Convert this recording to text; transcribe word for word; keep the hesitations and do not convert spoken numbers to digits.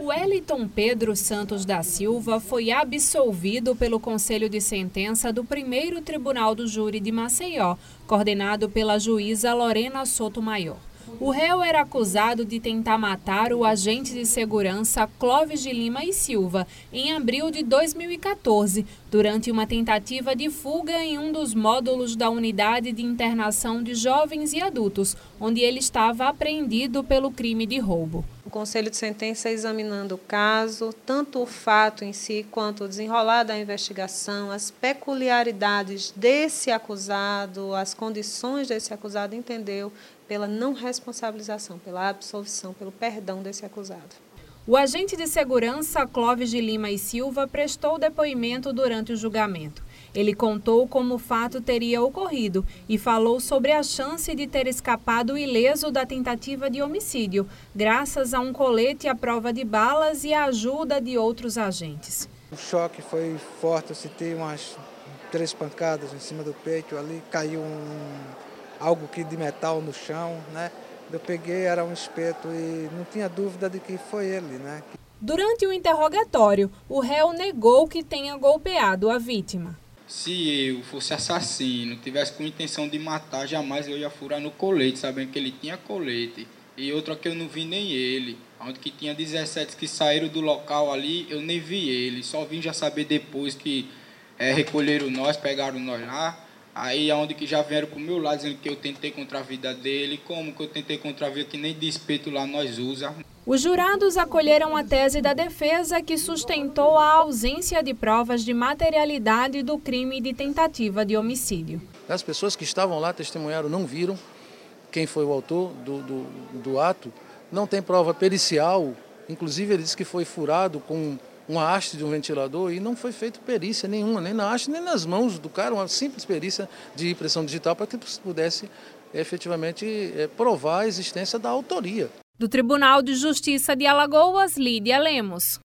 Wellington Pedro Santos da Silva foi absolvido pelo Conselho de Sentença do primeiro Tribunal do Júri de Maceió, coordenado pela juíza Lorena Sotomayor. O réu era acusado de tentar matar o agente de segurança Clóvis de Lima e Silva em abril de dois mil e quatorze, durante uma tentativa de fuga em um dos módulos da unidade de internação de jovens e adultos, onde ele estava apreendido pelo crime de roubo. O Conselho de Sentença, examinando o caso, tanto o fato em si quanto o desenrolar da investigação, as peculiaridades desse acusado, as condições desse acusado, entendeu pela não responsabilização, pela absolvição, pelo perdão desse acusado. O agente de segurança Clóvis de Lima e Silva prestou depoimento durante o julgamento. Ele contou como o fato teria ocorrido e falou sobre a chance de ter escapado ileso da tentativa de homicídio, graças a um colete à prova de balas e a ajuda de outros agentes. O choque foi forte, eu senti umas três pancadas em cima do peito, ali caiu um, algo que de metal no chão, né? Eu peguei, era um espeto e não tinha dúvida de que foi ele, né? Durante o interrogatório, o réu negou que tenha golpeado a vítima. Se eu fosse assassino, tivesse com intenção de matar, jamais eu ia furar no colete, sabendo que ele tinha colete. E outra que eu não vi nem ele, onde que tinha dezessete que saíram do local ali, eu nem vi ele. Só vim já saber depois que é, recolheram nós, pegaram nós lá. Aí aonde que já vieram pro meu lado dizendo que eu tentei contra a vida dele, como que eu tentei contra a vida que nem despeito lá nós usa. Os jurados acolheram a tese da defesa que sustentou a ausência de provas de materialidade do crime de tentativa de homicídio. As pessoas que estavam lá testemunharam, não viram quem foi o autor do, do, do ato, não tem prova pericial, inclusive ele disse que foi furado com uma haste de um ventilador e não foi feita perícia nenhuma, nem na haste, nem nas mãos do cara, uma simples perícia de impressão digital para que pudesse efetivamente provar a existência da autoria. Do Tribunal de Justiça de Alagoas, Lídia Lemos.